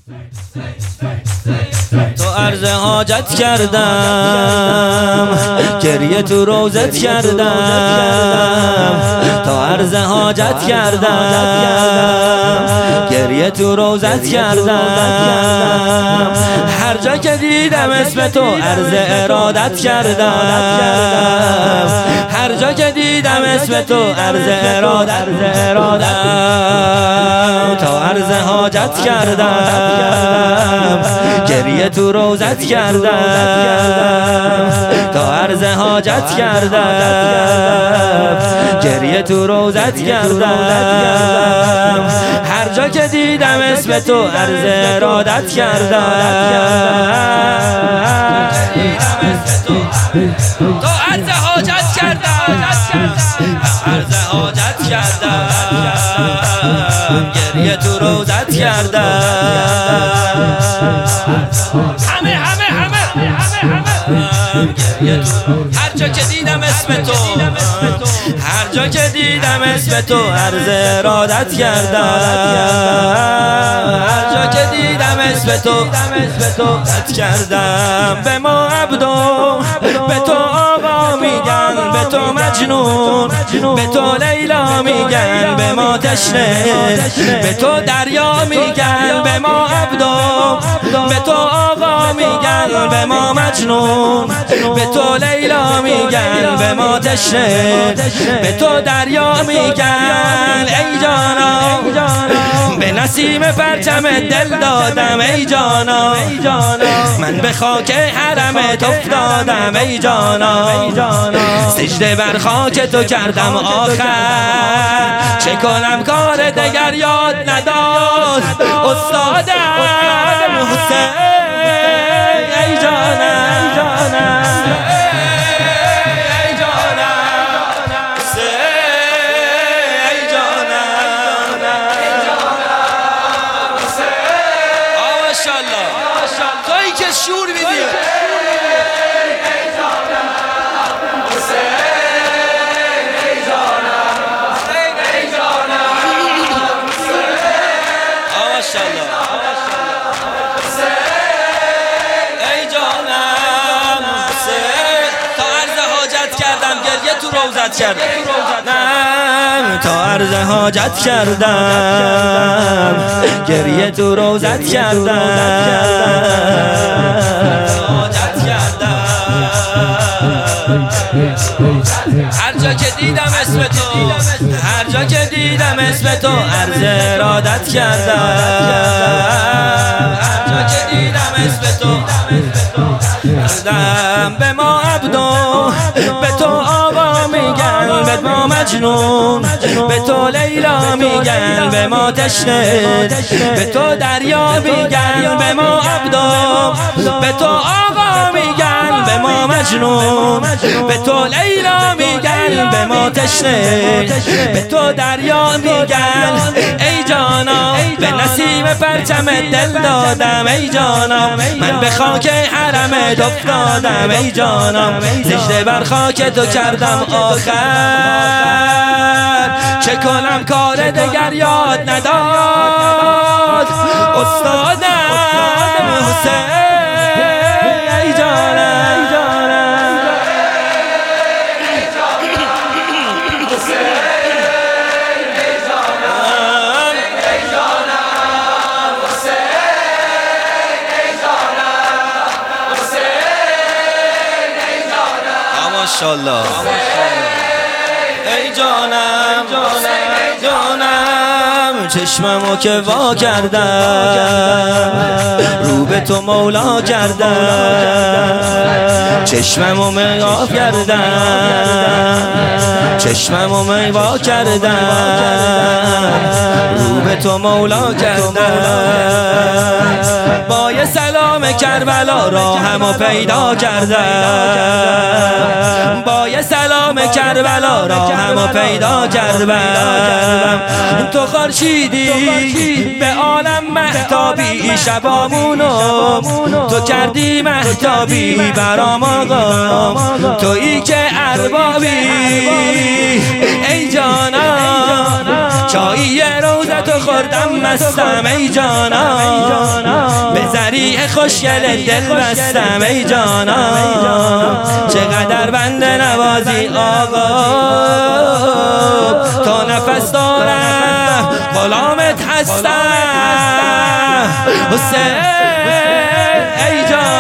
تو عرض حاجت کردم، گریه تو روزت کردم. تو عرض حاجت کردم، گریه تو روزت کردم. هر جا که دیدم اسم تو عرض ارادت کردم. هر جا که دیدم اسم تو عرض ارادت تا عرض حاجت کردم، گریه تو روزت کردم. تا عرض حاجت کردم، گریه تو روزت کردم. هر جا که دیدم اسم تو عرض ارادت کردم. تو عرض حاجت کردم، عرض حاجت کردم، گریه تو روزت کردم. همه هر جا که دیدم اسم تو، هر جا که دیدم اسم تو عرض ارادت کردم. هر جا که دیدم اسم تو عرض کردم. به ما عبدو، به تو آقا میگن، به تو مجنون، به تو لیلا میگن، به ما تشنه، به تو دریا میگن. به ما عبدو، به تو آقا میگن، به ما مجنون، به تو لیلا میگن، به ما تشنه، به تو دریا میگن. ای جانا به نسیم پرچم دل دادم، ای جانا من به خاک حرمت افتادم، ای جانا سجده بر خاک تو کردم آخر. چه کنم کار دگر یاد نداد استادم حسین، ای جانم تویی که شور میدی. روزت کردم، تا عرض حاجت کردم، گریه تو روزت کردم. هر جا که دیدم اسم تو، هر جا که دیدم اسم تو عرض ارادت کردم. هر جا که دیدم اسم تو کردم. به ما عبدو، به تو آقا میگن، به ما مجنون، به تو لیلا میگن، به ما تشنه، به تو دریا میگن. به ما عبدو، به تو آقا میگن، به ما مجنون، به تو لیلا میگن، به ما تشنه، به تو دریا میگن. ای جانا به نسیم پرچم دل دادم، ای جانا من به خاک حرمت افتادم، ای جانا سجده بر خاک تو کردم آخر. چه کنم کار دگر یاد نداد استادم حسین، ای جانم ماشاءالله. ای جانم چشممو که وا کردم، رو به تو مولا کردم. چشممو وا کردم، چشممو وا کردم، رو به تو مولا کردم. با یه سلام کربلا راهمو پیدا کردم، با یه سلام کربلا راهمو پیدا کردم. تو خورشیدی به عالم مهتابی، شبامونو تو کردی مهتابی برام آقا. تویی که اربابی، ای جانم چایی روزتو خوردم مستم، ای جانم مسیح خوشگل دل بستم ای جانم، چقدر بنده نوازی آقا، تا نفس دارم غلامت هستم حسین ای جانم.